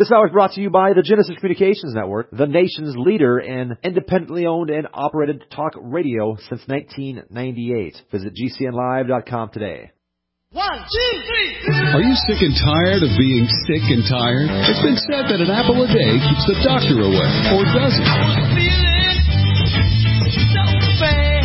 This hour is brought to you by the Genesis Communications Network, the nation's leader in independently owned and operated talk radio since 1998. Visit GCNlive.com today. 1, 2, 3. Are you sick and tired of being sick and tired? It's been said that an apple a day keeps the doctor away, or does it? I was feeling so bad.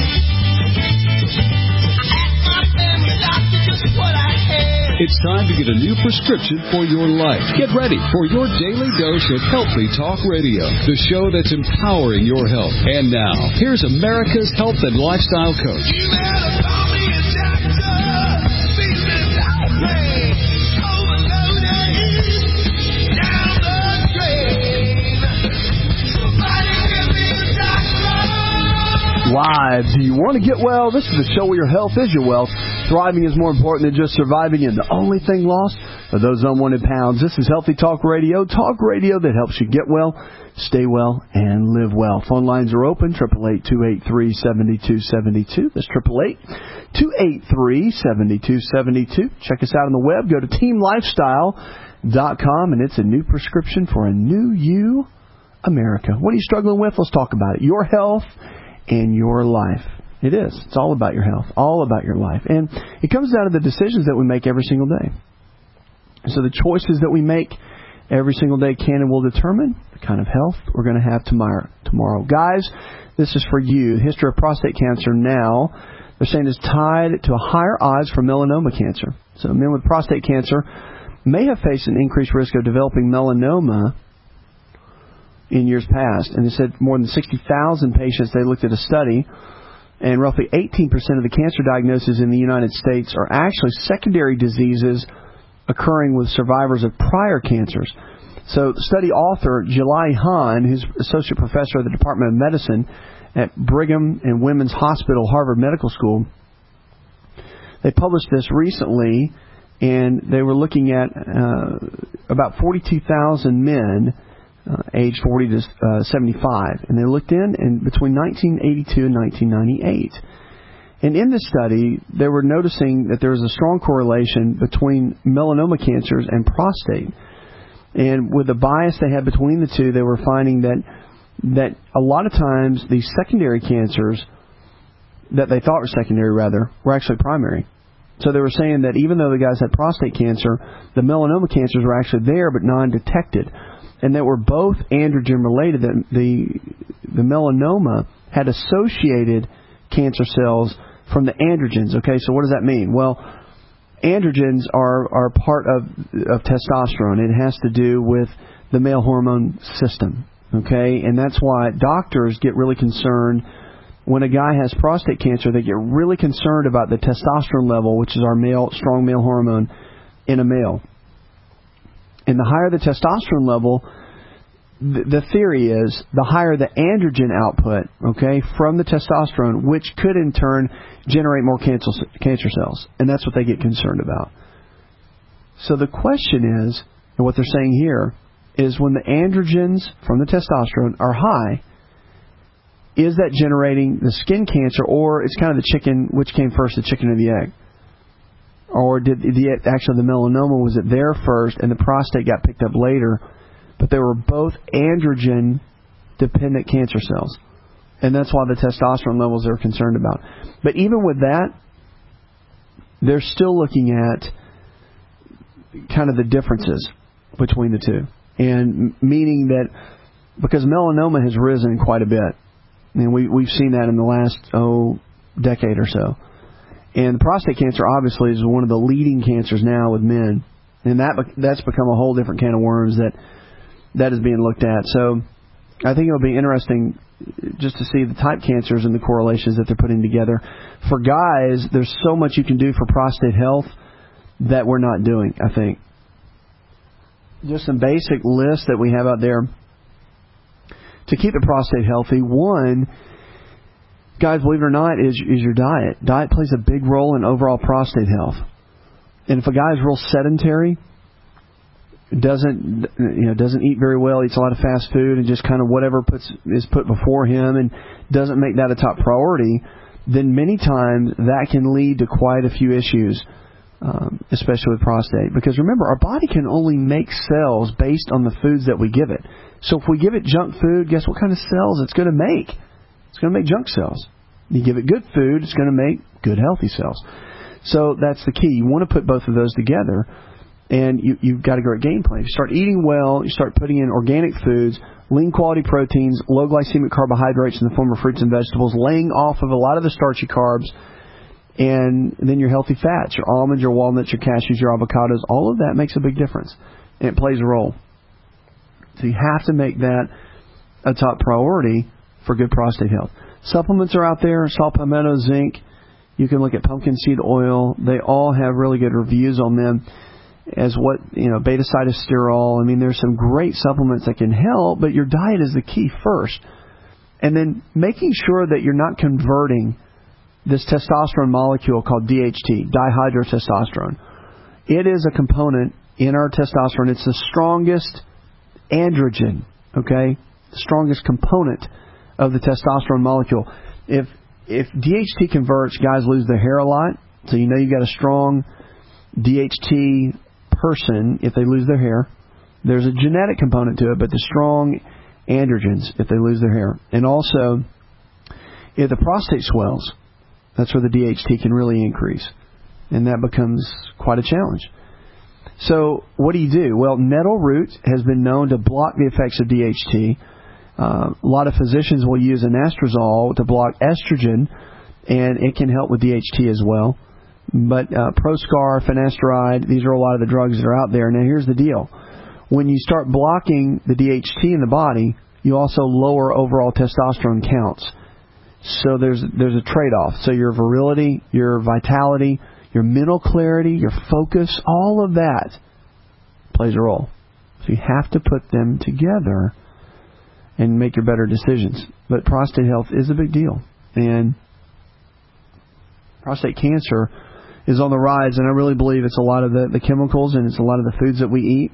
I asked my family doctor just what I had. It's time to get a new prescription for your life. Get ready for your daily dose of Healthy Talk Radio, the show that's empowering your health. And now, here's America's health and lifestyle coach. You better call me a doctor. Feeling like rain. Overloaded. Down the drain. Somebody give me a doctor. Live. Do you want to get well? This is the show where your health is your wealth. Thriving is more important than just surviving, and the only thing lost are those unwanted pounds. This is Healthy Talk Radio that helps you get well, stay well, and live well. Phone lines are open, 888-283-7272. That's 888-283-7272. Check us out on the web. Go to teamlifestyle.com, and it's a new prescription for a new you, America. What are you struggling with? Let's talk about it. Your health and your life. It is. It's all about your health, all about your life. And it comes down to the decisions that we make every single day. So the choices that we make every single day can and will determine the kind of health we're going to have tomorrow. Guys, this is for you. The history of prostate cancer now, they're saying, is tied to a higher odds for melanoma cancer. So men with prostate cancer may have faced an increased risk of developing melanoma in years past. And they said more than 60,000 patients, they looked at a study, and roughly 18% of the cancer diagnoses in the United States are actually secondary diseases occurring with survivors of prior cancers. So the study author, July Hahn, who's associate professor of the Department of Medicine at Brigham and Women's Hospital, Harvard Medical School, they published this recently, and they were looking at about 42,000 men age 40 to 75. And they looked in between 1982 and 1998. And in this study, they were noticing that there was a strong correlation between melanoma cancers and prostate. And with the bias they had between the two, they were finding that a lot of times these secondary cancers that they thought were secondary, were actually primary. So they were saying that even though the guys had prostate cancer, the melanoma cancers were actually there but non-detected. And that were both androgen related. That the melanoma had associated cancer cells from the androgens. Okay, so what does that mean? Well, androgens are part of testosterone. It has to do with the male hormone system. Okay, and that's why doctors get really concerned when a guy has prostate cancer. They get really concerned about the testosterone level, which is our strong male hormone in a male. And the higher the testosterone level, the theory is the higher the androgen output, okay, from the testosterone, which could in turn generate more cancer cells. And that's what they get concerned about. So the question is, and what they're saying here, is when the androgens from the testosterone are high, is that generating the skin cancer, or it's kind of the chicken, which came first, the chicken or the egg? Or did actually the melanoma, was it there first and the prostate got picked up later, but they were both androgen-dependent cancer cells. And that's why the testosterone levels they're concerned about. But even with that, they're still looking at kind of the differences between the two. And meaning that, because melanoma has risen quite a bit, and we've seen that in the last, decade or so. And prostate cancer obviously is one of the leading cancers now with men, and that's become a whole different can of worms that is being looked at. So I think it'll be interesting just to see the type cancers and the correlations that they're putting together. For guys, there's so much you can do for prostate health that we're not doing, I think. Just some basic lists that we have out there to keep the prostate healthy. One, guys, believe it or not, is your diet. Diet plays a big role in overall prostate health. And if a guy is real sedentary, doesn't eat very well, eats a lot of fast food, and just kind of whatever is put before him, and doesn't make that a top priority, then many times that can lead to quite a few issues especially with prostate. Because remember, our body can only make cells based on the foods that we give it. So if we give it junk food, guess what kind of cells it's going to make? It's going to make junk cells. You give it good food, it's going to make good, healthy cells. So that's the key. You want to put both of those together, and you've got a great game plan. You start eating well, you start putting in organic foods, lean quality proteins, low glycemic carbohydrates in the form of fruits and vegetables, laying off of a lot of the starchy carbs, and then your healthy fats, your almonds, your walnuts, your cashews, your avocados, all of that makes a big difference, and it plays a role. So you have to make that a top priority for good prostate health. Supplements are out there, saw palmetto, zinc. You can look at pumpkin seed oil. They all have really good reviews on them as what, beta-cytosterol. I mean, there's some great supplements that can help, but your diet is the key first. And then making sure that you're not converting this testosterone molecule called DHT, dihydrotestosterone. It is a component in our testosterone. It's the strongest androgen, okay? The strongest component of the testosterone molecule. If DHT converts, guys lose their hair a lot. So you know you've got a strong DHT person if they lose their hair. There's a genetic component to it, but the strong androgens if they lose their hair. And also, if the prostate swells, that's where the DHT can really increase. And that becomes quite a challenge. So what do you do? Well, nettle root has been known to block the effects of DHT. A lot of physicians will use anastrozole to block estrogen, and it can help with DHT as well. But Proscar, finasteride, these are a lot of the drugs that are out there. Now, here's the deal. When you start blocking the DHT in the body, you also lower overall testosterone counts. So there's a trade-off. So your virility, your vitality, your mental clarity, your focus, all of that plays a role. So you have to put them together and make your better decisions. But prostate health is a big deal. And prostate cancer is on the rise, and I really believe it's a lot of the chemicals and it's a lot of the foods that we eat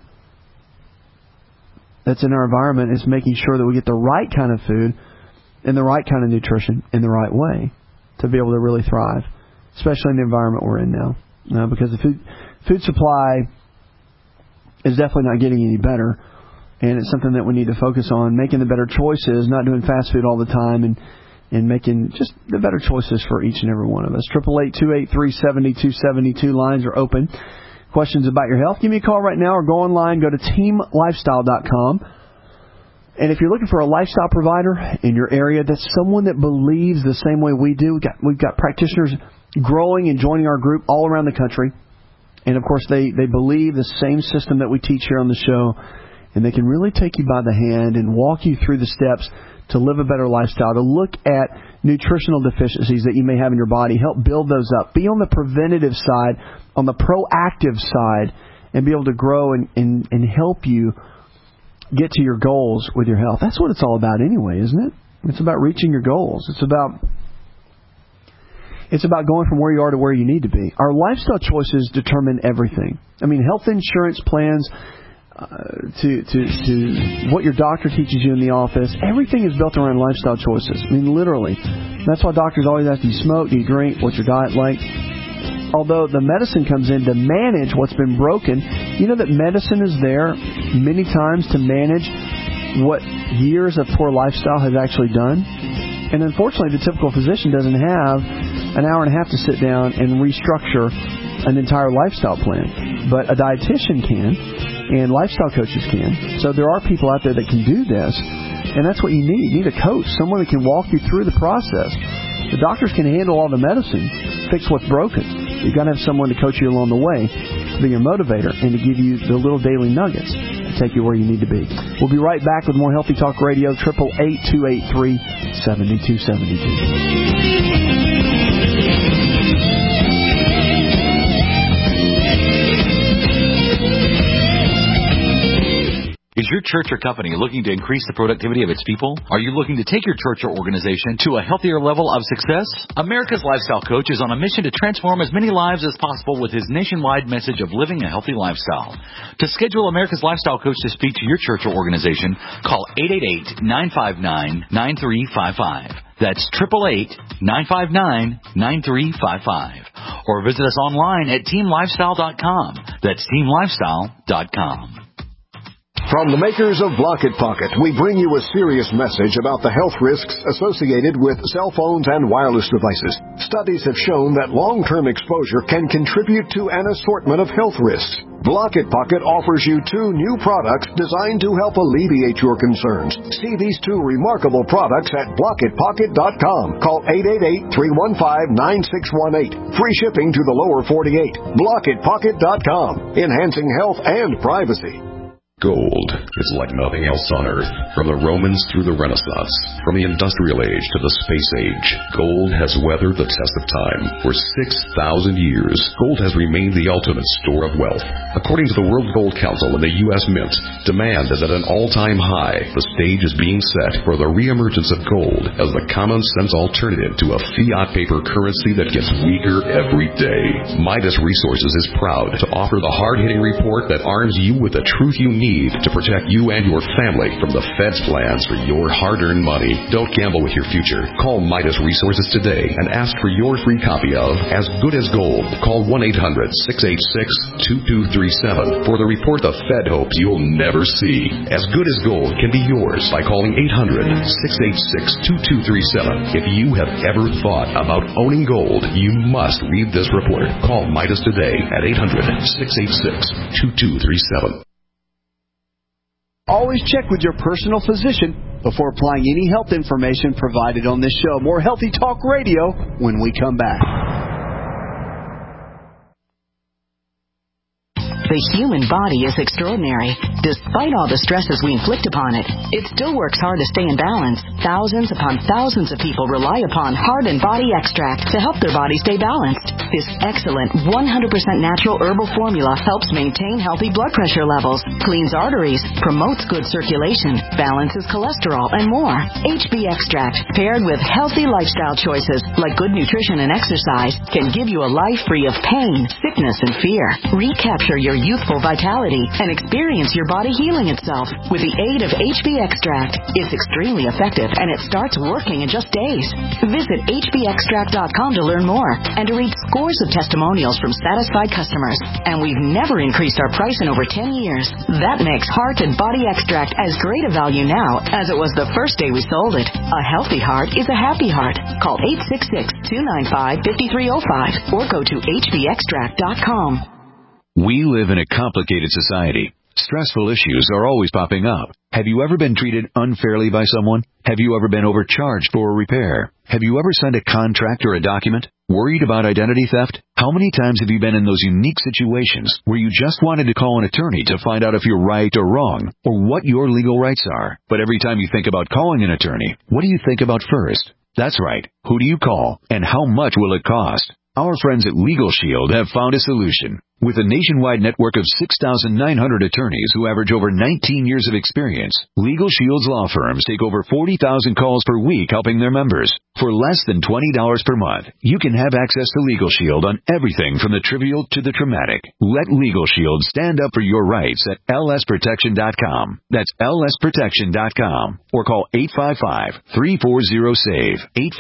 that's in our environment. It's making sure that we get the right kind of food and the right kind of nutrition in the right way to be able to really thrive, especially in the environment we're in now. Because the food supply is definitely not getting any better. And it's something that we need to focus on, making the better choices, not doing fast food all the time, and making just the better choices for each and every one of us. 888-283-7272. Lines are open. Questions about your health? Give me a call right now or go online. Go to teamlifestyle.com. And if you're looking for a lifestyle provider in your area, that's someone that believes the same way we do. We've got practitioners growing and joining our group all around the country. And, of course, they believe the same system that we teach here on the show. And they can really take you by the hand and walk you through the steps to live a better lifestyle, to look at nutritional deficiencies that you may have in your body, help build those up, be on the preventative side, on the proactive side, and be able to grow and help you get to your goals with your health. That's what it's all about anyway, isn't it? It's about reaching your goals. It's about going from where you are to where you need to be. Our lifestyle choices determine everything. I mean, health insurance plans, to what your doctor teaches you in the office, everything is built around lifestyle choices. I mean, literally. That's why doctors always ask, do you smoke, do you drink, what's your diet like? Although the medicine comes in to manage what's been broken, you know that medicine is there many times to manage what years of poor lifestyle has actually done. And unfortunately, the typical physician doesn't have an hour and a half to sit down and restructure an entire lifestyle plan. But a dietitian can, and lifestyle coaches can. So there are people out there that can do this, and that's what you need. You need a coach, someone that can walk you through the process. The doctors can handle all the medicine, fix what's broken. You've got to have someone to coach you along the way, to be your motivator, and to give you the little daily nuggets to take you where you need to be. We'll be right back with more Healthy Talk Radio, 888-283-7272. Is your church or company looking to increase the productivity of its people? Are you looking to take your church or organization to a healthier level of success? America's Lifestyle Coach is on a mission to transform as many lives as possible with his nationwide message of living a healthy lifestyle. To schedule America's Lifestyle Coach to speak to your church or organization, call 888-959-9355. That's 888-959-9355. or visit us online at teamlifestyle.com. That's teamlifestyle.com. From the makers of Block It Pocket, we bring you a serious message about the health risks associated with cell phones and wireless devices. Studies have shown that long-term exposure can contribute to an assortment of health risks. Block It Pocket offers you 2 new products designed to help alleviate your concerns. See these 2 remarkable products at blockitpocket.com. Call 888-315-9618. Free shipping to the lower 48. Blockitpocket.com. Enhancing health and privacy. Gold is like nothing else on Earth. From the Romans through the Renaissance, from the Industrial Age to the Space Age, gold has weathered the test of time. For 6,000 years, gold has remained the ultimate store of wealth. According to the World Gold Council and the U.S. Mint, demand is at an all-time high. The stage is being set for the reemergence of gold as the common-sense alternative to a fiat paper currency that gets weaker every day. Midas Resources is proud to offer the hard-hitting report that arms you with the truth you need to protect you and your family from the Fed's plans for your hard-earned money. Don't gamble with your future. Call Midas Resources today and ask for your free copy of As Good as Gold. Call 1-800-686-2237 for the report the Fed hopes you'll never see. As Good as Gold can be yours by calling 800-686-2237. If you have ever thought about owning gold, you must read this report. Call Midas today at 800-686-2237. Always check with your personal physician before applying any health information provided on this show. More Healthy Talk Radio when we come back. The human body is extraordinary. Despite all the stresses we inflict upon it, it still works hard to stay in balance. Thousands upon thousands of people rely upon Heart and Body Extract to help their body stay balanced. This excellent 100% natural herbal formula helps maintain healthy blood pressure levels, cleans arteries, promotes good circulation, balances cholesterol, and more. HB Extract, paired with healthy lifestyle choices like good nutrition and exercise, can give you a life free of pain, sickness, and fear. Recapture your youthful vitality and experience your body healing itself with the aid of HB Extract. It's extremely effective and it starts working in just days. Visit hbextract.com to learn more and to read scores of testimonials from satisfied customers. And we've never increased our price in over 10 years. That makes Heart and Body Extract as great a value now as it was the first day we sold it. A healthy heart is a happy heart. Call 866-295-5305 or go to hbextract.com. We live in a complicated society. Stressful issues are always popping up. Have you ever been treated unfairly by someone? Have you ever been overcharged for a repair? Have you ever signed a contract or a document? Worried about identity theft? How many times have you been in those unique situations where you just wanted to call an attorney to find out if you're right or wrong, or what your legal rights are? But every time you think about calling an attorney, what do you think about first? That's right. Who do you call, and how much will it cost? Our friends at Legal Shield have found a solution. With a nationwide network of 6,900 attorneys who average over 19 years of experience, Legal Shield's law firms take over 40,000 calls per week helping their members. For less than $20 per month, you can have access to Legal Shield on everything from the trivial to the traumatic. Let Legal Shield stand up for your rights at lsprotection.com. That's lsprotection.com. Or call 855-340-SAVE,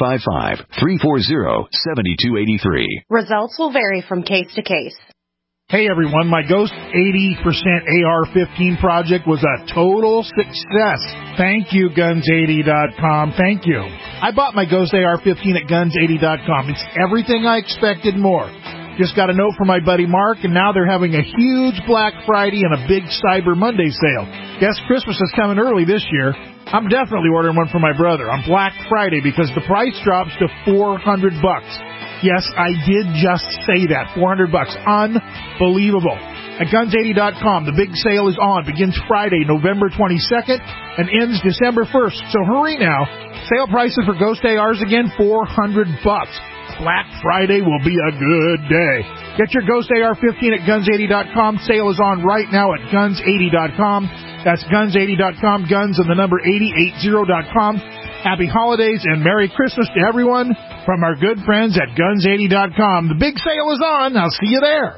855-340-7283. Results will vary from case to case. Hey everyone, my Ghost 80% AR-15 project was a total success. Thank you, Guns80.com. Thank you. I bought my Ghost AR-15 at Guns80.com. It's everything I expected more. Just got a note from my buddy Mark, and now they're having a huge Black Friday and a big Cyber Monday sale. Guess Christmas is coming early this year. I'm definitely ordering one for my brother on Black Friday because the price drops to $400. Yes, I did just say that. $400. Unbelievable. At Guns80.com, the big sale is on. Begins Friday, November 22nd, and ends December 1st. So hurry now. Sale prices for Ghost ARs again, $400. Black Friday will be a good day. Get your Ghost AR-15 at Guns80.com. Sale is on right now at Guns80.com. That's Guns80.com. Guns and the number 8080.com. Happy holidays and Merry Christmas to everyone from our good friends at Guns80.com. The big sale is on. I'll see you there.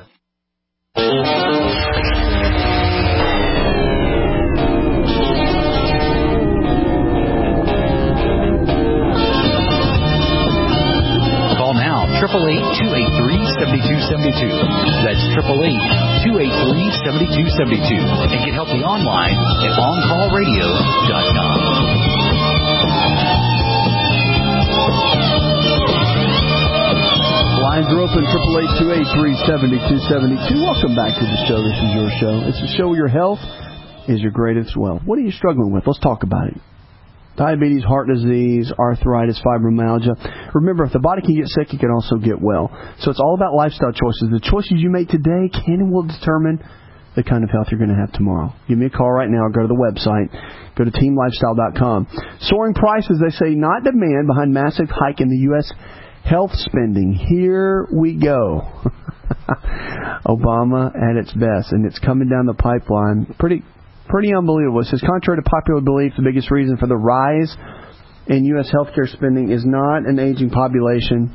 Call now, 888-283-7283. That's 888-283-7272. And get healthy online at OnCallRadio.com. Lines are open, 888-283-7272. Welcome back to the show. This is your show. It's a show where your health is your greatest wealth. What are you struggling with? Let's talk about it. Diabetes, heart disease, arthritis, fibromyalgia. Remember, if the body can get sick, it can also get well. So it's all about lifestyle choices. The choices you make today can and will determine the kind of health you're going to have tomorrow. Give me a call right now. Go to the website. Go to teamlifestyle.com. Soaring prices, they say, not demand behind massive hike in the U.S. health spending. Here we go. Obama at its best, and it's coming down the pipeline. Pretty unbelievable. It says, contrary to popular belief, the biggest reason for the rise in U.S. healthcare spending is not an aging population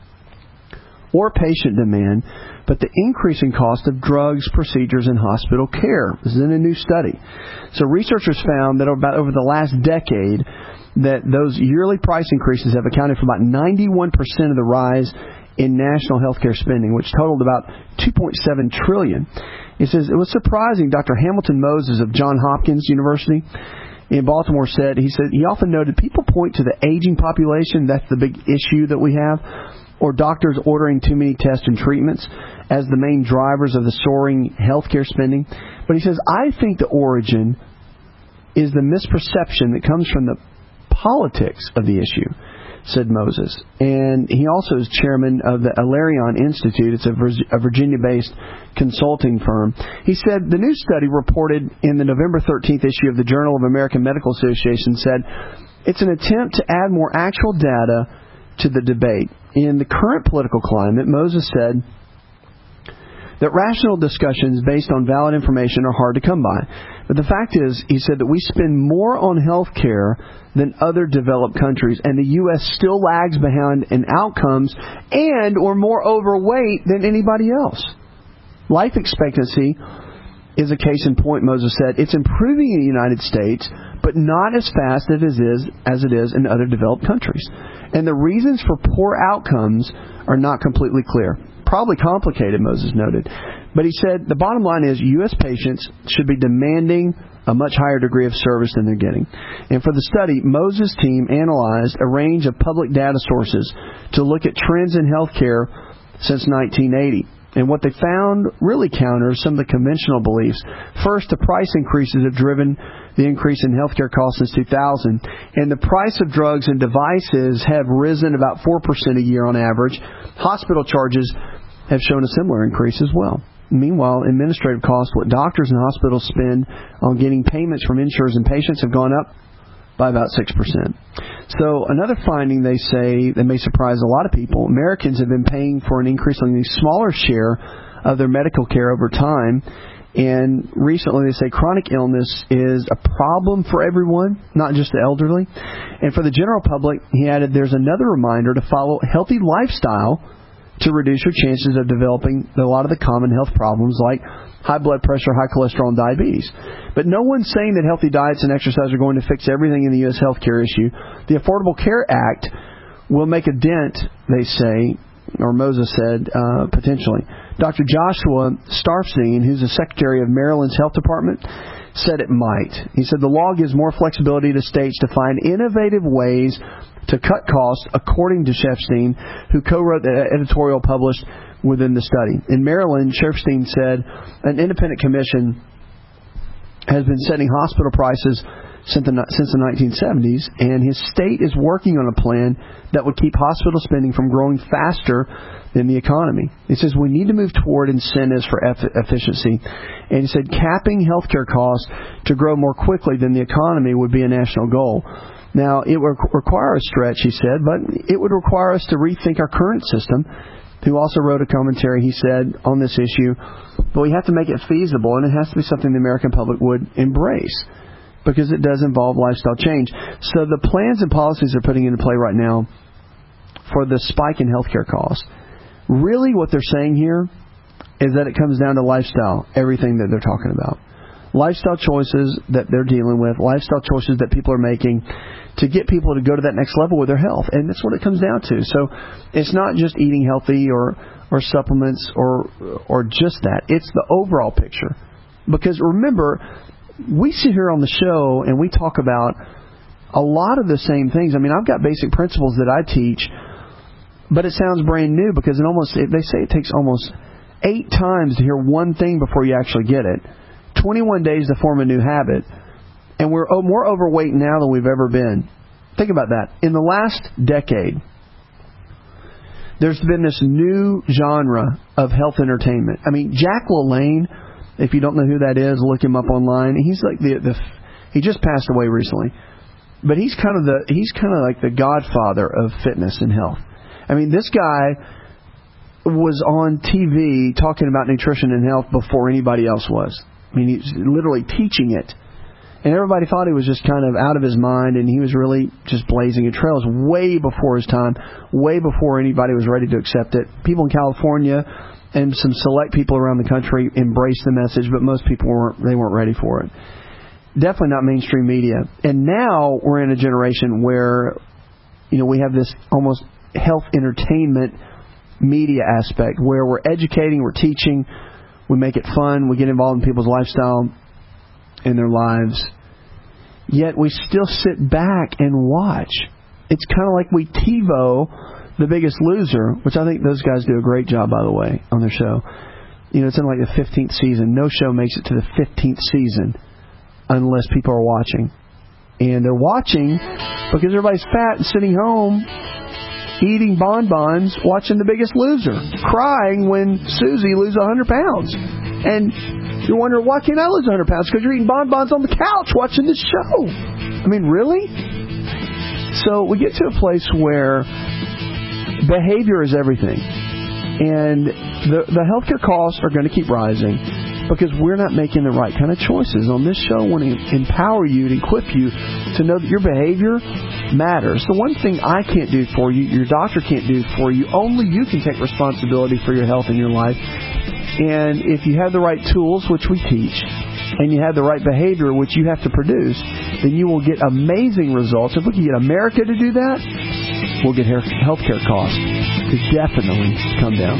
or patient demand, but the increasing cost of drugs, procedures, and hospital care. This is in a new study. So researchers found that over the last decade, that those yearly price increases have accounted for about 91% of the rise in national healthcare spending, which totaled about $2.7 trillion. It says, it was surprising. Dr. Hamilton Moses of Johns Hopkins University in Baltimore said he often noted people point to the aging population, that's the big issue that we have, or doctors ordering too many tests and treatments as the main drivers of the soaring healthcare spending. But he says, I think the origin is the misperception that comes from the politics of the issue, said Moses. And he also is chairman of the Alarion Institute. It's a Virginia-based consulting firm. He said the new study reported in the November 13th issue of the Journal of American Medical Association said it's an attempt to add more actual data to the debate. In the current political climate, Moses said that rational discussions based on valid information are hard to come by. But the fact is, he said that we spend more on health care than other developed countries, and the U.S. still lags behind in outcomes and or more overweight than anybody else. Life expectancy is a case in point, Moses said. It's improving in the United States, but not as fast as it is in other developed countries. And the reasons for poor outcomes are not completely clear. Probably complicated, Moses noted. But he said the bottom line is U.S. patients should be demanding a much higher degree of service than they're getting. And for the study, Moses' team analyzed a range of public data sources to look at trends in healthcare since 1980. And what they found really counters some of the conventional beliefs. First, the price increases have driven the increase in healthcare costs since 2000. And the price of drugs and devices have risen about 4% a year on average. Hospital charges have shown a similar increase as well. Meanwhile, administrative costs, what doctors and hospitals spend on getting payments from insurers and patients, have gone up by about 6%. So another finding they say that may surprise a lot of people, Americans have been paying for an increasingly smaller share of their medical care over time. And recently they say chronic illness is a problem for everyone, not just the elderly. And for the general public, he added, there's another reminder to follow a healthy lifestyle to reduce your chances of developing a lot of the common health problems like high blood pressure, high cholesterol, and diabetes. But no one's saying that healthy diets and exercise are going to fix everything in the U.S. healthcare issue. The Affordable Care Act will make a dent, they say, or Moses said, potentially. Dr. Joshua Starfstein, who's the Secretary of Maryland's Health Department, said it might. He said the law gives more flexibility to states to find innovative ways to cut costs, according to Shefstein, who co-wrote the editorial published within the study. In Maryland, Shefstein said an independent commission has been setting hospital prices since the 1970s, and his state is working on a plan that would keep hospital spending from growing faster than the economy. He says we need to move toward incentives for efficiency. And he said capping healthcare costs to grow more quickly than the economy would be a national goal. Now, it would require a stretch, he said, but it would require us to rethink our current system, who also wrote a commentary, he said, on this issue. But we have to make it feasible, and it has to be something the American public would embrace, because it does involve lifestyle change. So the plans and policies they're putting into play right now for the spike in healthcare costs, really what they're saying here is that it comes down to lifestyle, everything that they're talking about. lifestyle choices that they're dealing with, lifestyle choices that people are making to get people to go to that next level with their health. And that's what it comes down to. So it's not just eating healthy or supplements or just that. It's the overall picture. Because remember, we sit here on the show and we talk about a lot of the same things. I mean, I've got basic principles that I teach, but it sounds brand new because they say it takes almost 8 times to hear one thing before you actually get it. 21 days to form a new habit. And we're more overweight now than we've ever been. Think about that. In the last decade, there's been this new genre of health entertainment. I mean, Jack LaLanne, if you don't know who that is, look him up online. He's like he just passed away recently. But he's kind of like the godfather of fitness and health. I mean, this guy was on TV talking about nutrition and health before anybody else was. I mean, he's literally teaching it. And everybody thought he was just kind of out of his mind, and he was really just blazing a trail. It was way before his time, way before anybody was ready to accept it. People in California and some select people around the country embraced the message, but most people weren't ready for it. Definitely not mainstream media. And now we're in a generation where, we have this almost health entertainment media aspect where we're educating, we're teaching, we make it fun, we get involved in people's lifestyle in their lives. Yet we still sit back and watch. It's kind of like we TiVo The Biggest Loser, which I think those guys do a great job, by the way, on their show. It's in like the 15th season. No show makes it to the 15th season unless people are watching. And they're watching because everybody's fat and sitting home eating bonbons, watching The Biggest Loser, crying when Susie loses 100 pounds. And you're wondering, why can't I lose 100 pounds? Because you're eating bonbons on the couch watching this show. I mean, really? So we get to a place where behavior is everything. And the healthcare costs are going to keep rising because we're not making the right kind of choices. On this show, I want to empower you and equip you to know that your behavior matters. The one thing I can't do for you, your doctor can't do for you, only you can take responsibility for your health and your life. And if you have the right tools, which we teach, and you have the right behavior, which you have to produce, then you will get amazing results. If we can get America to do that, we'll get healthcare costs to definitely come down.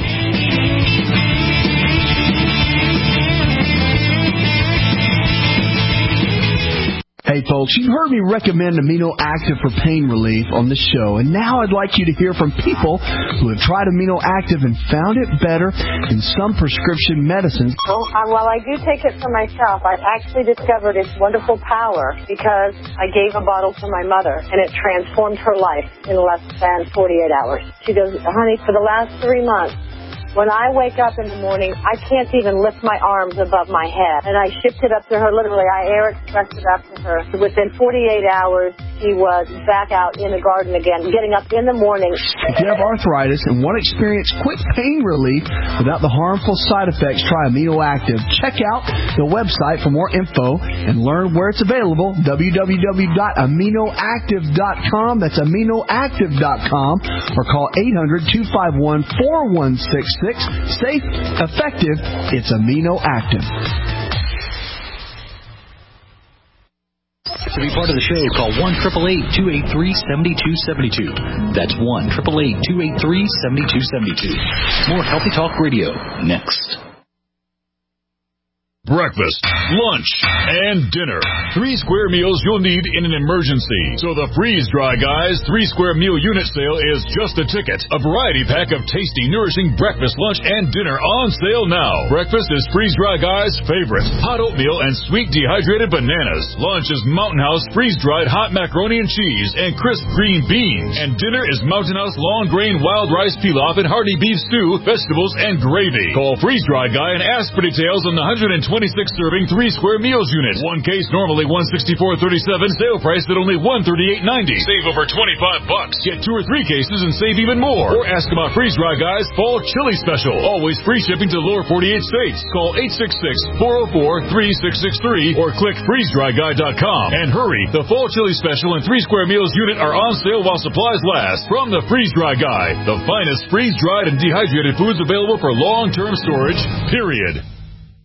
Hey folks, you've heard me recommend Amino Active for pain relief on this show, and now I'd like you to hear from people who have tried Amino Active and found it better than some prescription medicines. While I do take it for myself, I've actually discovered its wonderful power because I gave a bottle to my mother, and it transformed her life in less than 48 hours. She goes, honey, for the last 3 months, when I wake up in the morning, I can't even lift my arms above my head. And I shipped it up to her, literally. I air expressed it up to her. Within 48 hours, she was back out in the garden again, getting up in the morning. If you have arthritis and want to experience quick pain relief without the harmful side effects, try Amino Active. Check out the website for more info and learn where it's available, www.aminoactive.com. That's aminoactive.com, or call 800-251-4166. Safe, effective, it's Amino Active. To be part of the show, call 1-888-283-7272. That's 1-888-283-7272. More Healthy Talk Radio next. Breakfast, lunch, and dinner. 3 square meals you'll need in an emergency. So the Freeze Dry Guys 3 square meal unit sale is just a ticket. A variety pack of tasty, nourishing breakfast, lunch, and dinner on sale now. Breakfast is Freeze Dry Guys' favorite. Hot oatmeal and sweet dehydrated bananas. Lunch is Mountain House freeze-dried hot macaroni and cheese and crisp green beans. And dinner is Mountain House long grain wild rice pilaf and hearty beef stew, vegetables, and gravy. Call Freeze Dry Guy and ask for details on the 126-serving 3 square meals unit. One case normally $164.37. Sale price at only $138.90. Save over $25. Get 2 or 3 cases and save even more. Or ask about Freeze Dry Guys Fall Chili Special. Always free shipping to the lower 48 states. Call 866-404-3663 or click freezedryguy.com. And hurry, the Fall Chili Special and 3 square meals unit are on sale while supplies last. From the Freeze Dry Guy, the finest freeze-dried and dehydrated foods available for long-term storage, period.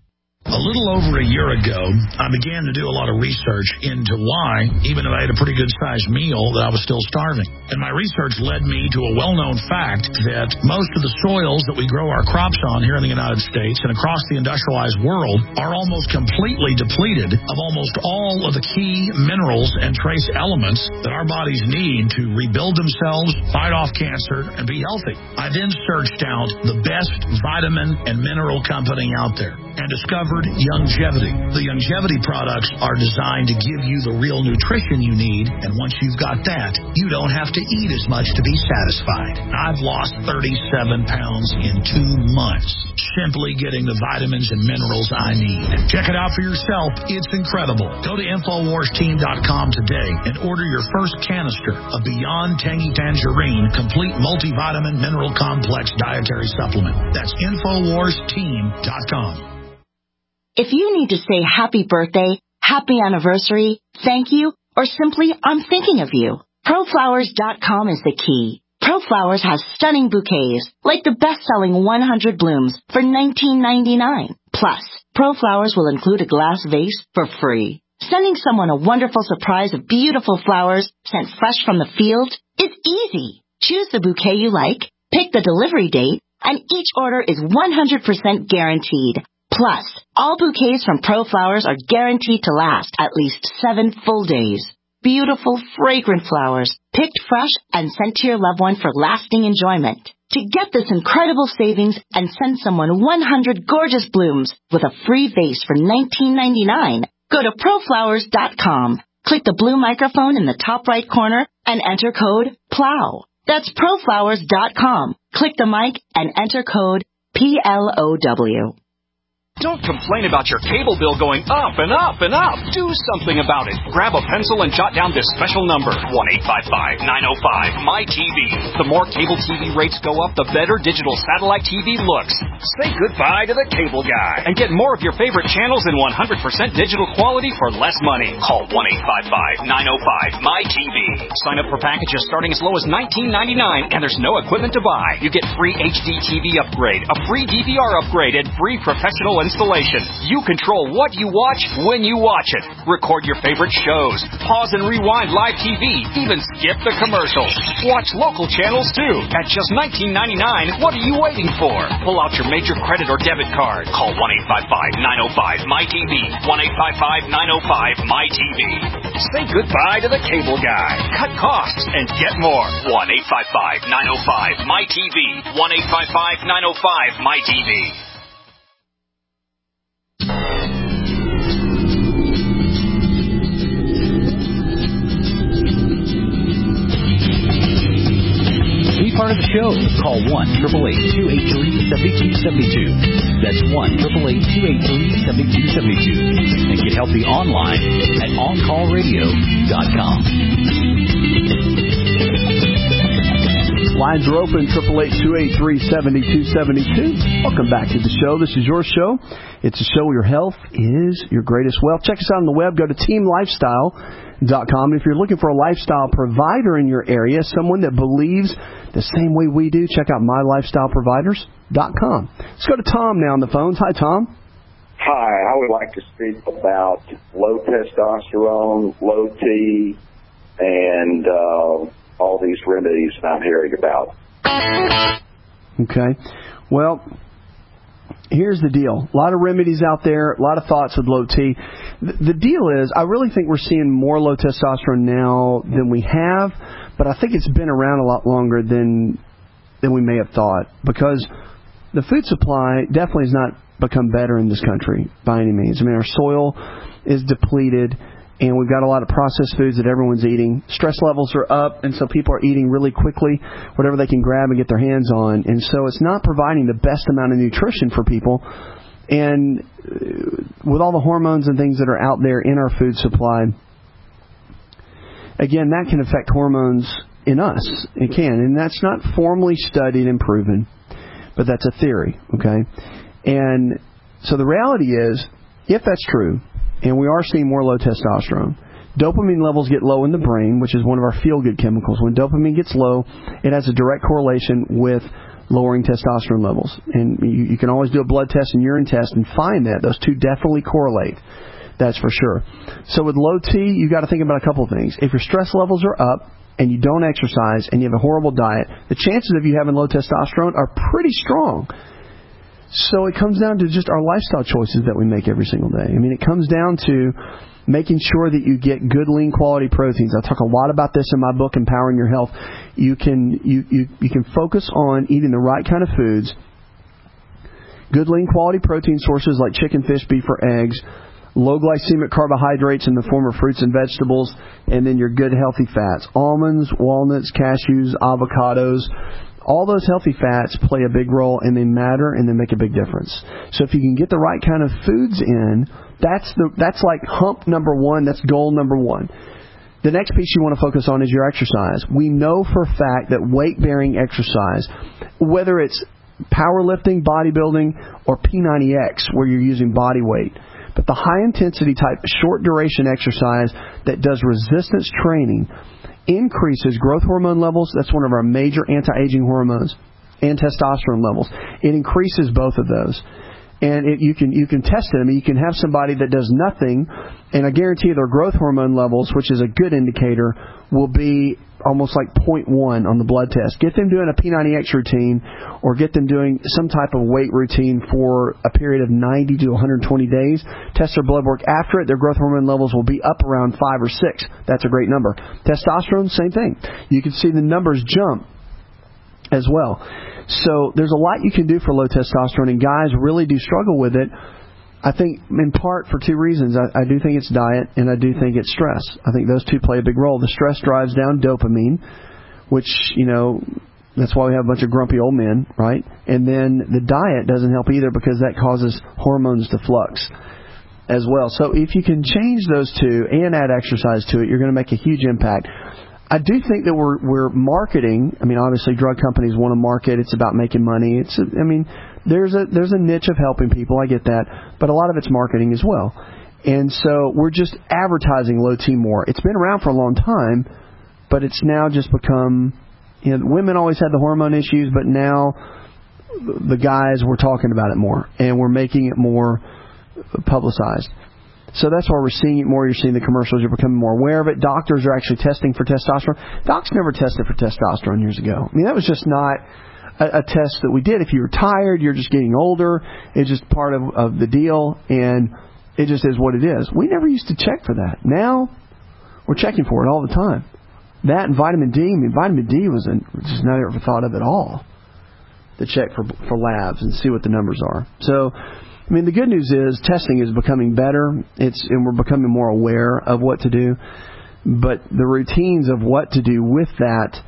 A little over a year ago, I began to do a lot of research into why, even if I had a pretty good-sized meal, that I was still starving. And my research led me to a well-known fact that most of the soils that we grow our crops on here in the United States and across the industrialized world are almost completely depleted of almost all of the key minerals and trace elements that our bodies need to rebuild themselves, fight off cancer, and be healthy. I then searched out the best vitamin and mineral company out there and discovered Youngevity. The Youngevity products are designed to give you the real nutrition you need, and once you've got that, you don't have to eat as much to be satisfied. I've lost 37 pounds in 2 months simply getting the vitamins and minerals I need. Check it out for yourself. It's incredible. Go to InfoWarsTeam.com today and order your first canister of Beyond Tangy Tangerine Complete Multivitamin Mineral Complex Dietary Supplement. That's InfoWarsTeam.com. If you need to say happy birthday, happy anniversary, thank you, or simply I'm thinking of you, ProFlowers.com is the key. ProFlowers has stunning bouquets, like the best-selling 100 blooms for $19.99. Plus, ProFlowers will include a glass vase for free. Sending someone a wonderful surprise of beautiful flowers sent fresh from the field is easy. Choose the bouquet you like, pick the delivery date, and each order is 100% guaranteed. Plus, all bouquets from ProFlowers are guaranteed to last at least 7 full days. Beautiful, fragrant flowers, picked fresh and sent to your loved one for lasting enjoyment. To get this incredible savings and send someone 100 gorgeous blooms with a free vase for $19.99, go to ProFlowers.com. Click the blue microphone in the top right corner and enter code PLOW. That's ProFlowers.com. Click the mic and enter code PLOW. Don't complain about your cable bill going up and up and up. Do something about it. Grab a pencil and jot down this special number, 1-855-905-MY-TV. The more cable TV rates go up, the better digital satellite TV looks. Say goodbye to the cable guy and get more of your favorite channels in 100% digital quality for less money. Call 1-855-905-MY-TV. Sign up for packages starting as low as $19.99, and there's no equipment to buy. You get free HD TV upgrade, a free DVR upgrade, and free professional installation. You control what you watch when you watch it. Record your favorite shows. Pause and rewind live TV. Even skip the commercials. Watch local channels too. At just $19.99, what are you waiting for? Pull out your major credit or debit card. Call 1-855-905-MY-TV. 1-855-905-MY-TV. Say goodbye to the cable guy. Cut costs and get more. 1-855-905-MY-TV. 1-855-905-MY-TV. Be part of the show. Call 1-888-283-7272. That's 1-888-283-7272. And get healthy online at OnCallRadio.com. Lines are open, 888-283-7272. Welcome back to the show. This is your show. It's a show where your health is your greatest wealth. Check us out on the web. Go to teamlifestyle.com. If you're looking for a lifestyle provider in your area, someone that believes the same way we do, check out mylifestyleproviders.com. Let's go to Tom now on the phones. Hi, Tom. Hi, I would like to speak about low testosterone, low T, and all these remedies that I'm hearing about. Okay. Well, here's the deal. A lot of remedies out there, a lot of thoughts with low T. The deal is, I really think we're seeing more low testosterone now than we have, but I think it's been around a lot longer than we may have thought, because the food supply definitely has not become better in this country by any means. I mean, our soil is depleted, and we've got a lot of processed foods that everyone's eating. Stress levels are up, and so people are eating really quickly whatever they can grab and get their hands on. And so it's not providing the best amount of nutrition for people. And with all the hormones and things that are out there in our food supply, again, that can affect hormones in us. It can. And that's not formally studied and proven, but that's a theory, okay? And so the reality is, if that's true, and we are seeing more low testosterone, dopamine levels get low in the brain, which is one of our feel-good chemicals. When dopamine gets low, it has a direct correlation with lowering testosterone levels. And you can always do a blood test and urine test and find that. Those two definitely correlate. That's for sure. So with low T, you've got to think about a couple of things. If your stress levels are up and you don't exercise and you have a horrible diet, the chances of you having low testosterone are pretty strong. So it comes down to just our lifestyle choices that we make every single day. I mean, it comes down to making sure that you get good, lean, quality proteins. I talk a lot about this in my book, Empowering Your Health. You can focus on eating the right kind of foods, good, lean, quality protein sources like chicken, fish, beef, or eggs, low glycemic carbohydrates in the form of fruits and vegetables, and then your good, healthy fats. Almonds, walnuts, cashews, avocados. All those healthy fats play a big role, and they matter, and they make a big difference. So if you can get the right kind of foods in, that's like hump number one. That's goal number one. The next piece you want to focus on is your exercise. We know for a fact that weight-bearing exercise, whether it's powerlifting, bodybuilding, or P90X, where you're using body weight, but the high-intensity type, short-duration exercise that does resistance training increases growth hormone levels. That's one of our major anti-aging hormones, and testosterone levels. It increases both of those. And you can test it. I mean, you can have somebody that does nothing, and I guarantee you their growth hormone levels, which is a good indicator, will be almost like 0.1 on the blood test. Get them doing a P90X routine, or get them doing some type of weight routine for a period of 90 to 120 days. Test their blood work after it. Their growth hormone levels will be up around 5 or 6. That's a great number. Testosterone, same thing. You can see the numbers jump as well. So there's a lot you can do for low testosterone, and guys really do struggle with it. I think in part for two reasons. I do think it's diet, and I do think it's stress. I think those two play a big role. The stress drives down dopamine, which, that's why we have a bunch of grumpy old men, right? And then the diet doesn't help either, because that causes hormones to flux as well. So if you can change those two and add exercise to it, you're going to make a huge impact. I do think that we're marketing. I mean, obviously, drug companies want to market. It's about making money. There's a niche of helping people. I get that, but a lot of it's marketing as well. And so we're just advertising low T more. It's been around for a long time, but it's now just become. Women always had the hormone issues, but now the guys we're talking about it more, and we're making it more publicized. So that's why we're seeing it more. You're seeing the commercials. You're becoming more aware of it. Doctors are actually testing for testosterone. Docs never tested for testosterone years ago. I mean, that was just not a test that we did. If you were tired, you're just getting older. It's just part of the deal, and it just is what it is. We never used to check for that. Now we're checking for it all the time. That and vitamin D. I mean, vitamin D was just never ever thought of at all to check for labs and see what the numbers are. So, I mean, the good news is testing is becoming better. And we're becoming more aware of what to do. But the routines of what to do with that,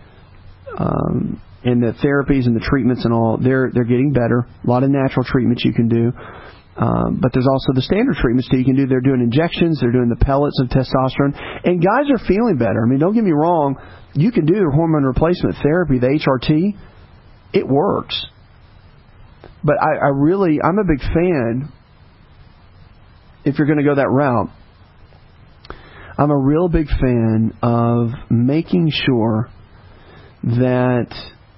and the therapies and the treatments and all, they're getting better. A lot of natural treatments you can do. But there's also the standard treatments that you can do. They're doing injections. They're doing the pellets of testosterone. And guys are feeling better. I mean, don't get me wrong. You can do the hormone replacement therapy, the HRT. It works. But I'm a big fan, if you're going to go that route, I'm a real big fan of making sure that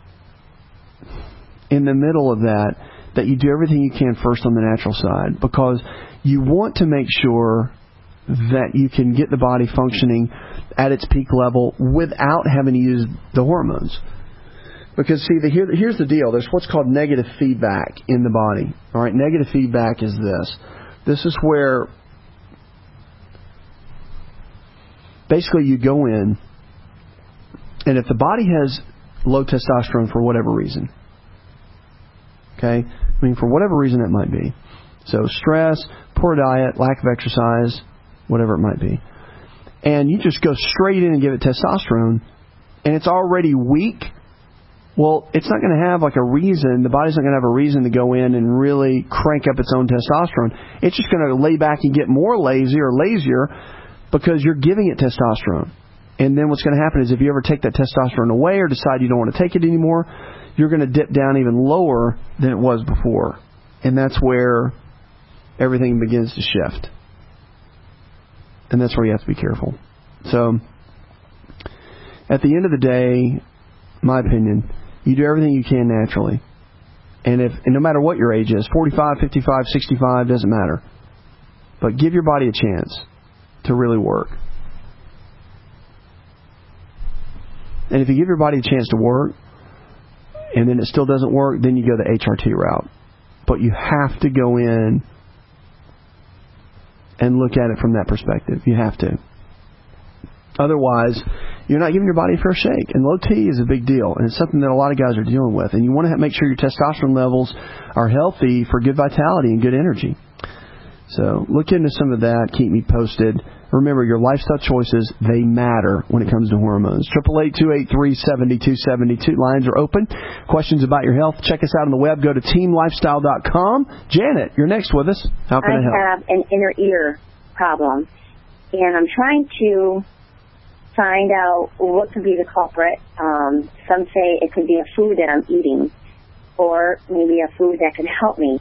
in the middle of that you do everything you can first on the natural side, because you want to make sure that you can get the body functioning at its peak level without having to use the hormones. Because, see, here's the deal. There's what's called negative feedback in the body. All right, negative feedback is this. This is where basically you go in, and if the body has low testosterone for whatever reason, okay, I mean, for whatever reason it might be, so stress, poor diet, lack of exercise, whatever it might be, and you just go straight in and give it testosterone, and it's already weak, well, it's not going to have like a reason, the body's not going to have a reason to go in and really crank up its own testosterone. It's just going to lay back and get more lazy or lazier because you're giving it testosterone. And then what's going to happen is if you ever take that testosterone away or decide you don't want to take it anymore, you're going to dip down even lower than it was before. And that's where everything begins to shift. And that's where you have to be careful. So, at the end of the day, my opinion, you do everything you can naturally. And no matter what your age is, 45, 55, 65, doesn't matter. But give your body a chance to really work. And if you give your body a chance to work, and then it still doesn't work, then you go the HRT route. But you have to go in and look at it from that perspective. You have to. Otherwise, you're not giving your body a fair shake. And low T is a big deal, and it's something that a lot of guys are dealing with. And you want to make sure your testosterone levels are healthy for good vitality and good energy. So look into some of that. Keep me posted. Remember, your lifestyle choices, they matter when it comes to hormones. 888-283-7272. Lines are open. Questions about your health, check us out on the web. Go to teamlifestyle.com. Janet, you're next with us. How can I help? I have an inner ear problem, and I'm trying to find out what could be the culprit. Some say it could be a food that I'm eating, or maybe a food that can help me.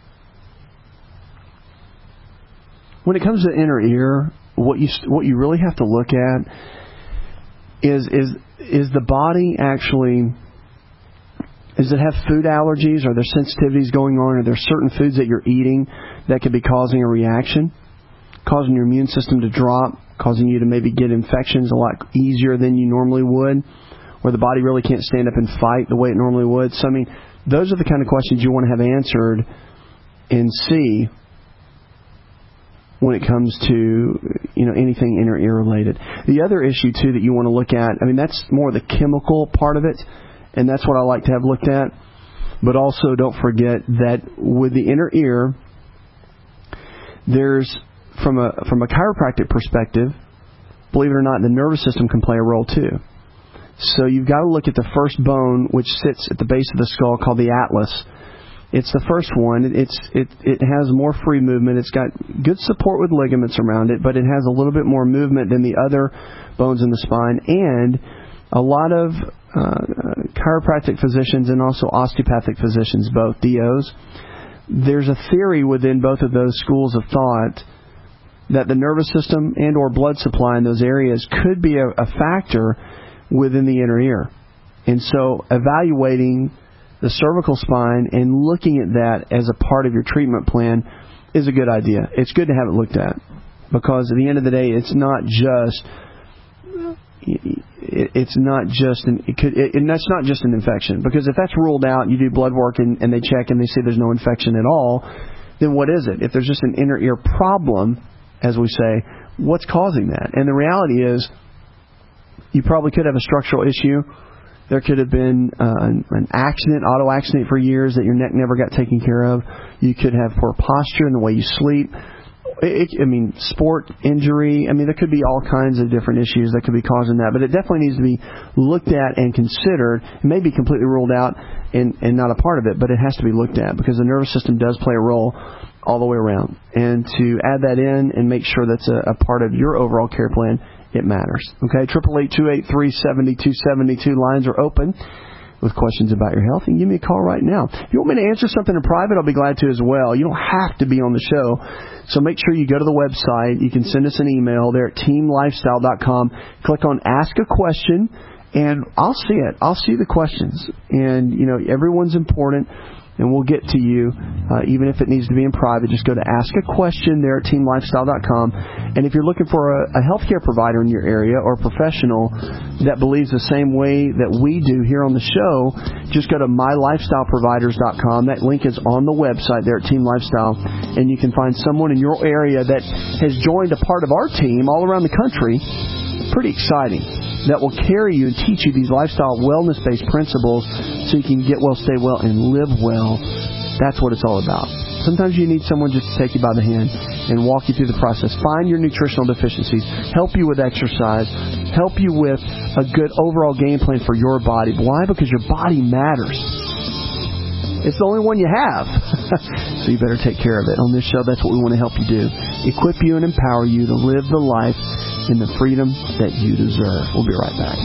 When it comes to inner ear, what you really have to look at is the body actually, does it have food allergies? Are there sensitivities going on? Are there certain foods that you're eating that could be causing a reaction, causing your immune system to drop, causing you to maybe get infections a lot easier than you normally would, where the body really can't stand up and fight the way it normally would? So, I mean, those are the kind of questions you want to have answered and see when it comes to, anything inner ear related. The other issue, too, that you want to look at, I mean, that's more the chemical part of it, and that's what I like to have looked at. But also don't forget that with the inner ear, there's, from a chiropractic perspective, believe it or not, the nervous system can play a role, too. So you've got to look at the first bone, which sits at the base of the skull, called the atlas. It's the first one. It has more free movement. It's got good support with ligaments around it, but it has a little bit more movement than the other bones in the spine. And a lot of chiropractic physicians and also osteopathic physicians, both DOs, there's a theory within both of those schools of thought that the nervous system and or blood supply in those areas could be a factor within the inner ear. And so evaluating the cervical spine and looking at that as a part of your treatment plan is a good idea. It's good to have it looked at, because at the end of the day, it's not just that's not just an infection. Because if that's ruled out, you do blood work and they check and they say there's no infection at all, then what is it? If there's just an inner ear problem, as we say, what's causing that? And the reality is, you probably could have a structural issue. There could have been an accident, auto accident for years that your neck never got taken care of. You could have poor posture in the way you sleep. Sport injury. There could be all kinds of different issues that could be causing that. But it definitely needs to be looked at and considered. It may be completely ruled out and not a part of it, but it has to be looked at, because the nervous system does play a role all the way around. And to add that in and make sure that's a part of your overall care plan, it matters. Okay, 888-283-7272. Lines are open with questions about your health. And give me a call right now. If you want me to answer something in private, I'll be glad to as well. You don't have to be on the show. So make sure you go to the website. You can send us an email there at teamlifestyle.com. Click on Ask a Question, and I'll see it. I'll see the questions. And, everyone's important. And we'll get to you, even if it needs to be in private. Just go to Ask a Question there at teamlifestyle.com. And if you're looking for a healthcare provider in your area or a professional that believes the same way that we do here on the show, just go to mylifestyleproviders.com. That link is on the website there at Team Lifestyle. And you can find someone in your area that has joined a part of our team all around the country. Pretty exciting. That will carry you and teach you these lifestyle wellness-based principles so you can get well, stay well, and live well. That's what it's all about. Sometimes you need someone just to take you by the hand and walk you through the process. Find your nutritional deficiencies, help you with exercise, help you with a good overall game plan for your body. Why? Because your body matters. It's the only one you have. So you better take care of it. On this show, that's what we want to help you do. Equip you and empower you to live the life in the freedom that you deserve. We'll be right back.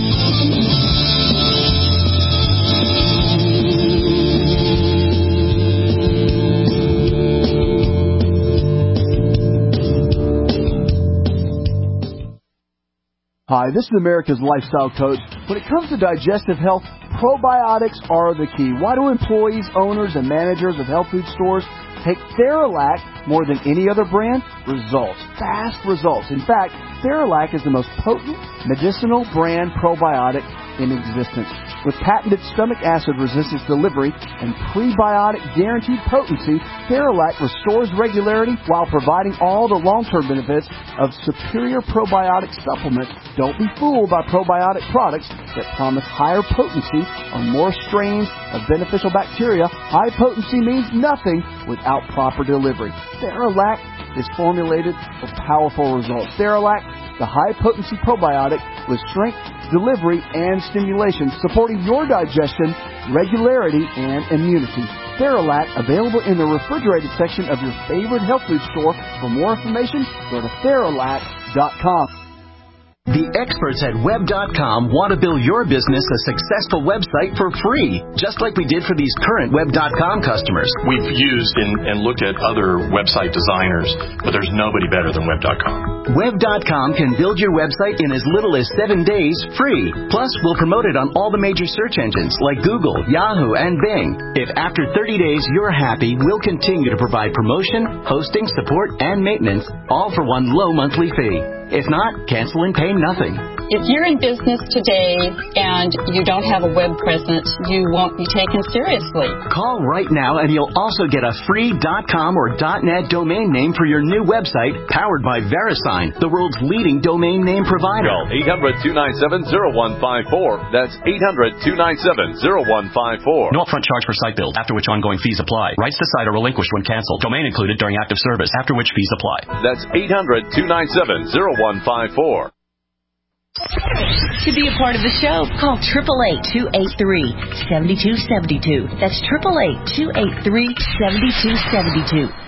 Hi, this is America's Lifestyle Coach. When it comes to digestive health, probiotics are the key. Why do employees, owners, and managers of health food stores take Theralac more than any other brand? Results. Fast results. In fact, Theralac is the most potent medicinal brand probiotic in existence. With patented stomach acid resistance delivery and prebiotic guaranteed potency, Theralac restores regularity while providing all the long-term benefits of superior probiotic supplements. Don't be fooled by probiotic products that promise higher potency on more strains of beneficial bacteria. High potency means nothing without proper delivery. Theralac is formulated for powerful results. Theralac, the high-potency probiotic with strength, delivery, and stimulation, supporting your digestion, regularity, and immunity. Theralac, available in the refrigerated section of your favorite health food store. For more information, go to Theralac.com. The experts at Web.com want to build your business a successful website for free, just like we did for these current Web.com customers. We've used and looked at other website designers, but there's nobody better than Web.com. Web.com can build your website in as little as 7 days free. Plus, we'll promote it on all the major search engines like Google, Yahoo, and Bing. If after 30 days you're happy, we'll continue to provide promotion, hosting, support, and maintenance, all for one low monthly fee. If not, cancel and pay nothing. If you're in business today and you don't have a web presence, you won't be taken seriously. Call right now and you'll also get a free .com or .net domain name for your new website, powered by VeriSign, the world's leading domain name provider. Call 800-297-0154. That's 800-297-0154. No upfront charge for site build, after which ongoing fees apply. Rights to site are relinquished when canceled. Domain included during active service, after which fees apply. That's 800-297-0154. To be a part of the show, call 888-283-7272. That's 888-283-7272.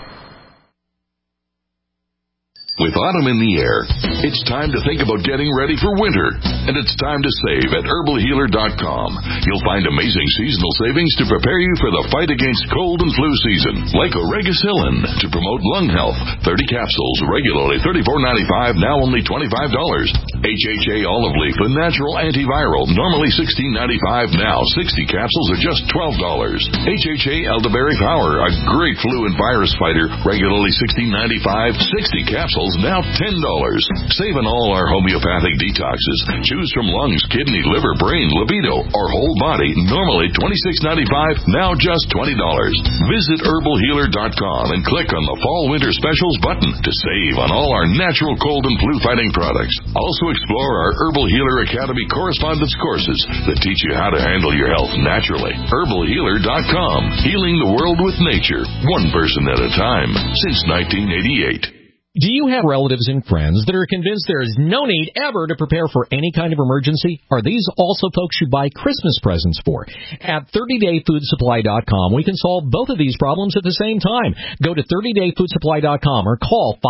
With autumn in the air, it's time to think about getting ready for winter. And it's time to save at herbalhealer.com. You'll find amazing seasonal savings to prepare you for the fight against cold and flu season. Like Oregacillin to promote lung health. 30 capsules, regularly $34.95, now only $25. HHA olive leaf, a natural antiviral, normally $16.95, now 60 capsules are just $12. HHA elderberry power, a great flu and virus fighter, regularly $16.95, 60 capsules now $10. Save on all our homeopathic detoxes. Choose from lungs, kidney, liver, brain, libido, or whole body. Normally $26.95, now just $20. Visit herbalhealer.com and click on the Fall Winter Specials button to save on all our natural cold and flu fighting products. Also explore our Herbal Healer Academy correspondence courses that teach you how to handle your health naturally. herbalhealer.com. Healing the world with nature, one person at a time, since 1988. Do you have relatives and friends that are convinced there is no need ever to prepare for any kind of emergency? Are these also folks you buy Christmas presents for? At 30dayfoodsupply.com, we can solve both of these problems at the same time. Go to 30dayfoodsupply.com or call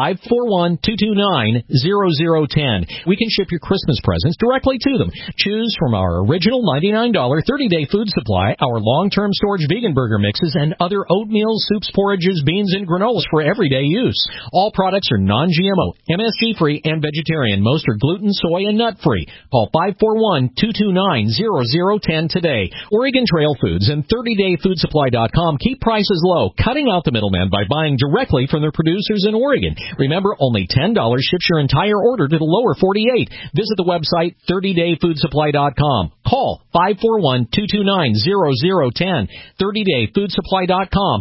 541-229-0010. We can ship your Christmas presents directly to them. Choose from our original $99 30-day food supply, our long-term storage vegan burger mixes, and other oatmeal, soups, porridges, beans, and granolas for everyday use. All products are non-GMO, MSG-free, and vegetarian. Most are gluten, soy, and nut-free. Call 541-229-0010 today. Oregon Trail Foods and 30dayfoodsupply.com keep prices low, cutting out the middleman by buying directly from their producers in Oregon. Remember, only $10 ships your entire order to the lower 48. Visit the website 30dayfoodsupply.com. Call 541-229-0010. 30dayfoodsupply.com.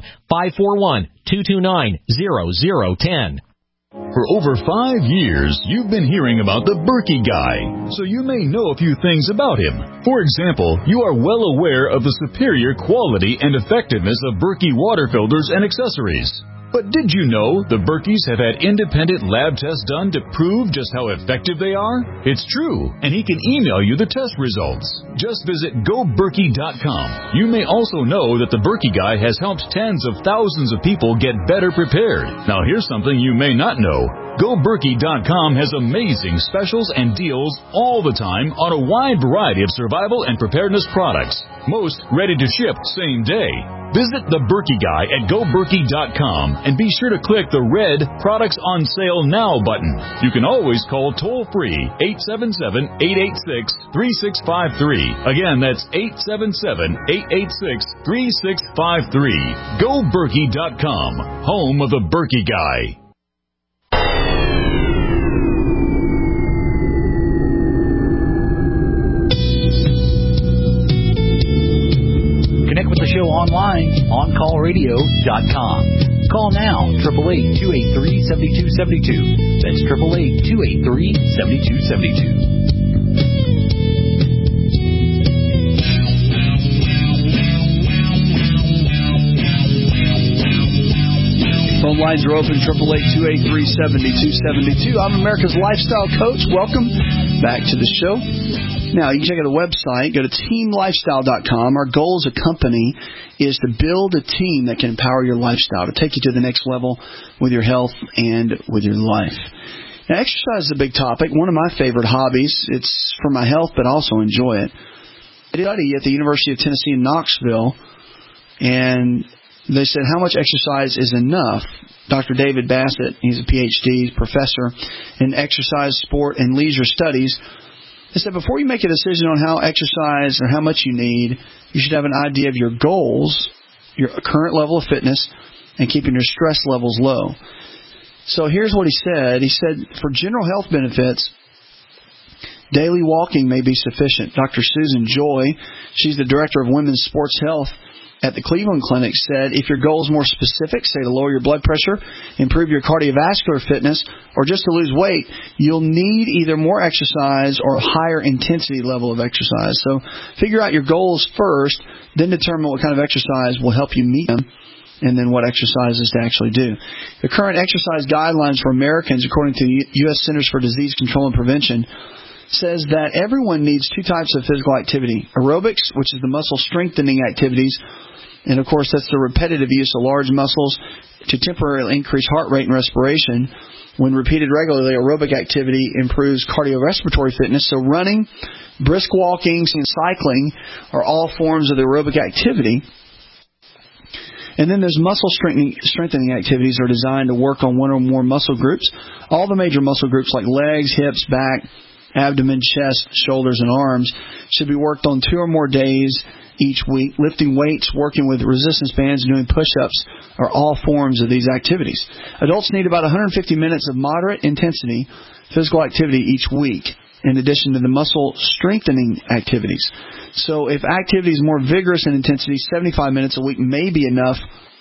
541-229-0010. For over 5 years, you've been hearing about the Berkey Guy, so you may know a few things about him. For example, you are well aware of the superior quality and effectiveness of Berkey water filters and accessories. But did you know the Berkeys have had independent lab tests done to prove just how effective they are? It's true, and he can email you the test results. Just visit GoBerkey.com. You may also know that the Berkey Guy has helped tens of thousands of people get better prepared. Now here's something you may not know. GoBerkey.com has amazing specials and deals all the time on a wide variety of survival and preparedness products. Most ready to ship same day. Visit The Berkey Guy at GoBerkey.com and be sure to click the red Products on Sale Now button. You can always call toll-free 877-886-3653. Again, that's 877-886-3653. GoBerkey.com, home of The Berkey Guy. Connect with the show online, OnCallRadio.com. Call now, 888-283-7272. That's 888-283-7272. Phone lines are open, 888-283-7272. I'm America's Lifestyle Coach. Welcome back to the show. Now, you can check out the website. Go to teamlifestyle.com. Our goal as a company is to build a team that can empower your lifestyle, to take you to the next level with your health and with your life. Now, exercise is a big topic, one of my favorite hobbies. It's for my health, but I also enjoy it. I did a study at the University of Tennessee in Knoxville, and they said, how much exercise is enough? Dr. David Bassett, he's a PhD professor in exercise, sport, and leisure studies. They said, before you make a decision on how exercise or how much you need, you should have an idea of your goals, your current level of fitness, and keeping your stress levels low. So here's what he said. He said, for general health benefits, daily walking may be sufficient. Dr. Susan Joy, she's the director of women's sports health at the Cleveland Clinic, said if your goal is more specific, say to lower your blood pressure, improve your cardiovascular fitness, or just to lose weight, you'll need either more exercise or a higher intensity level of exercise. So figure out your goals first, then determine what kind of exercise will help you meet them, and then what exercises to actually do. The current exercise guidelines for Americans, according to the U.S. Centers for Disease Control and Prevention, says that everyone needs two types of physical activity. Aerobics, which is the muscle strengthening activities, and of course that's the repetitive use of large muscles to temporarily increase heart rate and respiration. When repeated regularly, aerobic activity improves cardiorespiratory fitness. So running, brisk walking, and cycling are all forms of the aerobic activity. And then there's muscle strengthening activities are designed to work on one or more muscle groups. All the major muscle groups like legs, hips, back, abdomen, chest, shoulders, and arms should be worked on 2 or more days each week. Lifting weights, working with resistance bands, and doing push-ups are all forms of these activities. Adults need about 150 minutes of moderate intensity physical activity each week, in addition to the muscle strengthening activities. So if activity is more vigorous in intensity, 75 minutes a week may be enough.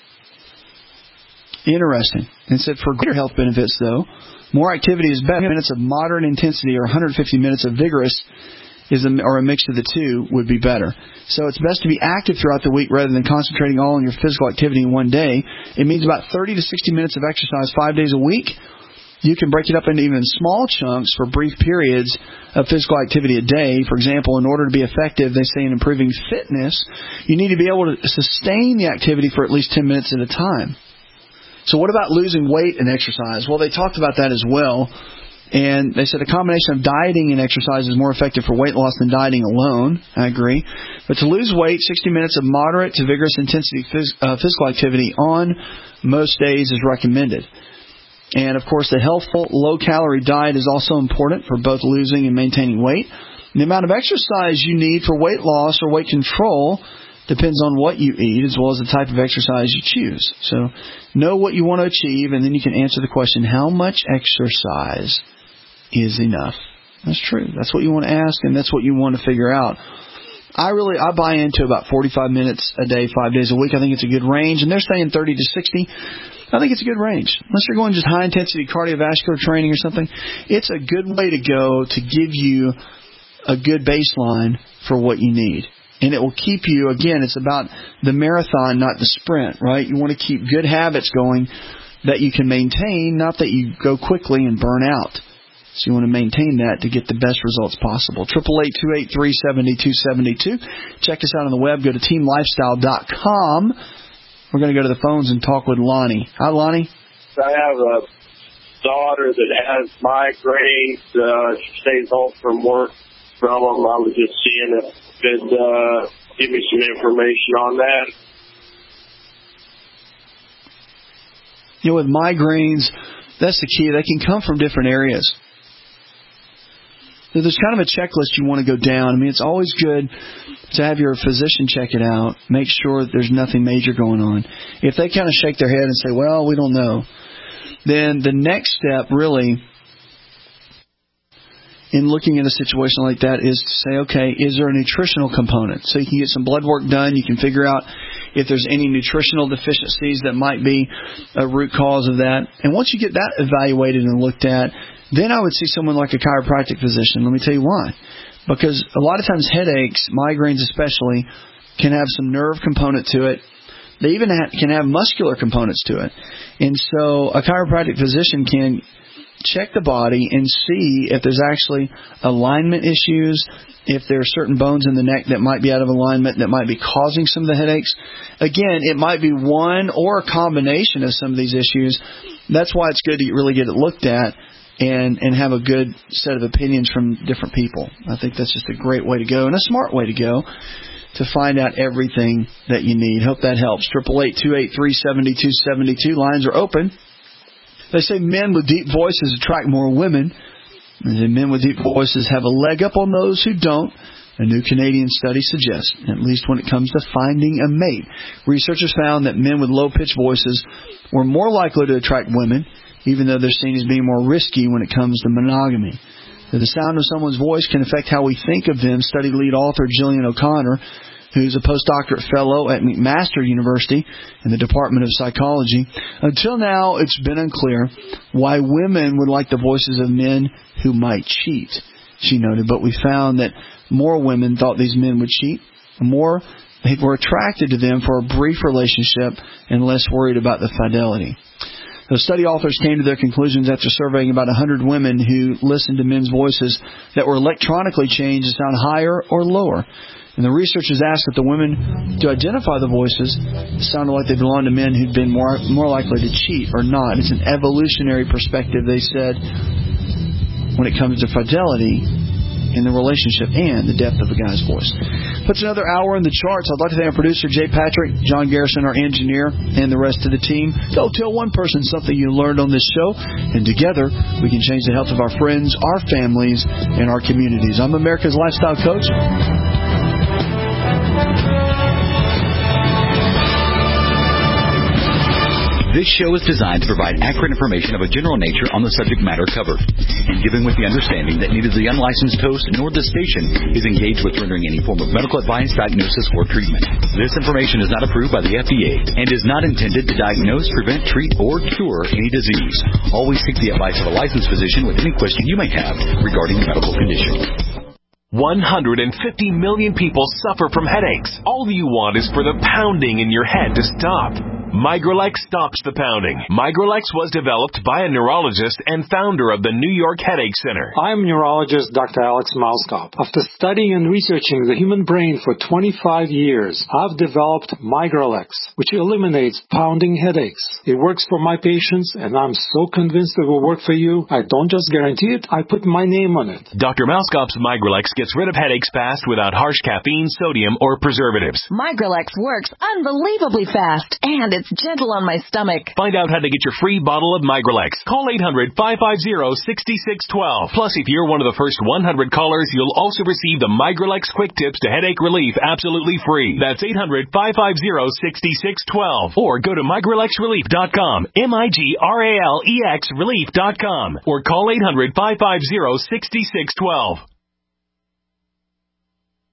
Interesting. And said for greater health benefits, though, more activity is better. Minutes of moderate intensity or 150 minutes of vigorous or a mix of the two would be better. So it's best to be active throughout the week rather than concentrating all on your physical activity in one day. It means about 30 to 60 minutes of exercise 5 days a week. You can break it up into even small chunks for brief periods of physical activity a day. For example, in order to be effective, they say in improving fitness, you need to be able to sustain the activity for at least 10 minutes at a time. So what about losing weight and exercise? Well, they talked about that as well. And they said a combination of dieting and exercise is more effective for weight loss than dieting alone. I agree. But to lose weight, 60 minutes of moderate to vigorous intensity physical activity on most days is recommended. And, of course, the healthful, low-calorie diet is also important for both losing and maintaining weight. And the amount of exercise you need for weight loss or weight control depends on what you eat as well as the type of exercise you choose. So know what you want to achieve, and then you can answer the question, how much exercise is enough? That's true. That's what you want to ask, and that's what you want to figure out. I buy into about 45 minutes a day, 5 days a week. I think it's a good range, and they're saying 30 to 60. I think it's a good range. Unless you're going just high-intensity cardiovascular training or something, it's a good way to go to give you a good baseline for what you need. And it will keep you, again, it's about the marathon, not the sprint, right? You want to keep good habits going that you can maintain, not that you go quickly and burn out. So you want to maintain that to get the best results possible. 888-283-7272. Check us out on the web. Go to teamlifestyle.com. We're going to go to the phones and talk with Lonnie. Hi, Lonnie. I have a daughter that has migraines. She stays home from work from them. I was just seeing if you could give me some information on that. with migraines, that's the key. They can come from different areas. So there's kind of a checklist you want to go down. I mean, it's always good to have your physician check it out, make sure that there's nothing major going on. If they kind of shake their head and say, well, we don't know, then the next step really in looking at a situation like that is to say, okay, is there a nutritional component? So you can get some blood work done. You can figure out if there's any nutritional deficiencies that might be a root cause of that. And once you get that evaluated and looked at, then I would see someone like a chiropractic physician. Let me tell you why. Because a lot of times headaches, migraines especially, can have some nerve component to it. They even can have muscular components to it. And so a chiropractic physician can check the body and see if there's actually alignment issues, if there are certain bones in the neck that might be out of alignment that might be causing some of the headaches. Again, it might be one or a combination of some of these issues. That's why it's good to really get it looked at and have a good set of opinions from different people. I think that's just a great way to go and a smart way to go to find out everything that you need. Hope that helps. 888-283-7272. Lines are open. They say men with deep voices attract more women. And men with deep voices have a leg up on those who don't. A new Canadian study suggests, at least when it comes to finding a mate. Researchers found that men with low-pitched voices were more likely to attract women, even though they're seen as being more risky when it comes to monogamy. So the sound of someone's voice can affect how we think of them. Study lead author Jillian O'Connor, who's a postdoctorate fellow at McMaster University in the Department of Psychology. Until now, it's been unclear why women would like the voices of men who might cheat, she noted. But we found that more women thought these men would cheat, more they were attracted to them for a brief relationship and less worried about the fidelity. The study authors came to their conclusions after surveying about 100 women who listened to men's voices that were electronically changed to sound higher or lower. And the researchers asked that the women to identify the voices sounded like they belonged to men who'd been more likely to cheat or not. It's an evolutionary perspective, they said, when it comes to fidelity in the relationship and the depth of a guy's voice. Puts another hour in the charts. I'd like to thank our producer, Jay Patrick, John Garrison, our engineer, and the rest of the team. Go tell one person something you learned on this show, and together we can change the health of our friends, our families, and our communities. I'm America's Lifestyle Coach. This show is designed to provide accurate information of a general nature on the subject matter covered, and given with the understanding that neither the unlicensed host nor the station is engaged with rendering any form of medical advice, diagnosis, or treatment. This information is not approved by the FDA and is not intended to diagnose, prevent, treat, or cure any disease. Always seek the advice of a licensed physician with any question you may have regarding a medical condition. 150 million people suffer from headaches. All you want is for the pounding in your head to stop. Migralex stops the pounding. Migralex was developed by a neurologist and founder of the New York Headache Center. I'm neurologist Dr. Alex Mauskop. After studying and researching the human brain for 25 years, I've developed Migralex, which eliminates pounding headaches. It works for my patients, and I'm so convinced it will work for you. I don't just guarantee it, I put my name on it. Dr. Mauskop's Migralex gets rid of headaches fast without harsh caffeine, sodium, or preservatives. Migralex works unbelievably fast, and it's gentle on my stomach. Find out how to get your free bottle of Migralex. Call 800-550-6612. Plus, if you're one of the first 100 callers, you'll also receive the Migralex Quick Tips to Headache Relief absolutely free. That's 800-550-6612. Or go to migralexrelief.com, MIGRALEX relief.com. Or call 800-550-6612.